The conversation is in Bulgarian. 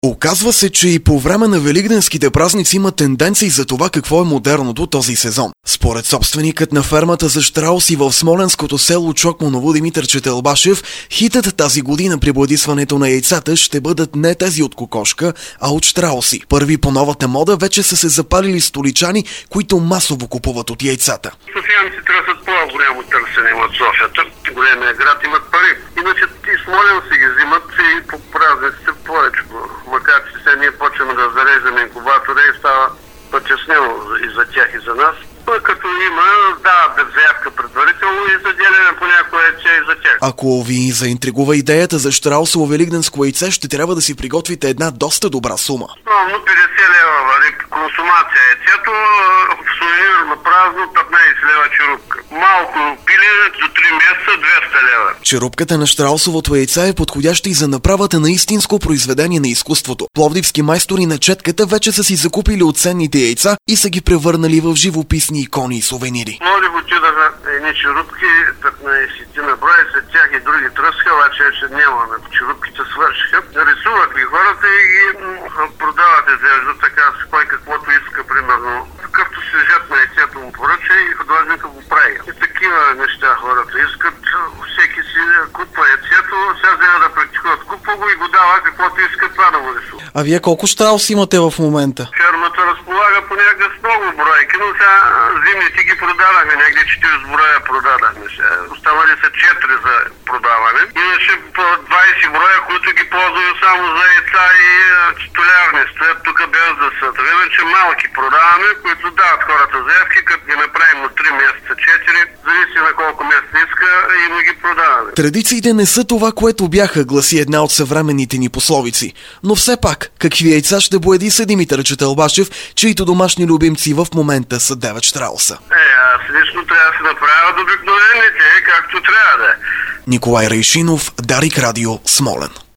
Оказва се, че и по време на великденските празници има тенденции за това какво е модерното този сезон. Според собственикът на фермата за щрауси в смолянското село Чокманово Димитър Четелбашев, хитът тази година при бладисването на яйцата ще бъдат не тези от кокошка, а от щрауси. Първи по новата мода вече са се запалили столичани, които масово купуват от яйцата. Софиянци търсят по-голямо търсене от Софията. Големия град имат пари. Иначе и Смолян си ги взимат и по празниците повече. Макар че сега ние почваме да зареждаме инкубатора и става по-честнело и за тях и за нас. Като има, да заявка предварително и заделяне по някое яйце и за тях. Ако ви заинтригува идеята за щраусово великденско яйце, ще трябва да си приготвите една доста добра сума. Основно 50 лева консумация яйцето, в сувенир на празно 15 лева черупка. Малко пиле за 3 месеца 200 лева. Черупката на щраусовото яйце е подходяща и за направата на истинско произведение на изкуството. Пловдивски майстори на четката вече са си закупили оценните яйца и са ги превърнали в живописни икони и сувенири. Пловдив отидаха едни черупки, 15 на брой, след тях и други тръсха, обаче вече нямаме. Черупките свършиха. Рисуват ги хората и ги продават, изглежда така, с кой каквото иска, примерно. Какъвто сюжет на яйцето му поръча и художника го прави. И такива неща хората искат. Всеки си купва яйцето, сега взема да практикуват. Купва го и го дава, каквото иска това да му рисува. А вие колко щрауси имате в момента? Фермата разполага понякога с много бройки, но сега зимните ги продадахме, някъде 40 броя продадахме. Оставали са 4 за продаване. Иначе по 20 броя, които ги ползваме само за яйца и титулярни. Стоят тук без да са. Иначе малки продаваме, които дават хората заявки, като ги направим на 3 месеца, 4, зависи на колко месеца иска и ми ги продаваме. Традициите не са това, което бяха, гласи една от съвременните ни пословици. Но все пак, какви яйца ще боядиса Димитър Четелбашев, чието домашни любимци в момента са 9 щрауса? Аз лично трябва да се направя от обикновените, както трябва да е. Николай Райшинов, Дарик Радио, Смолен.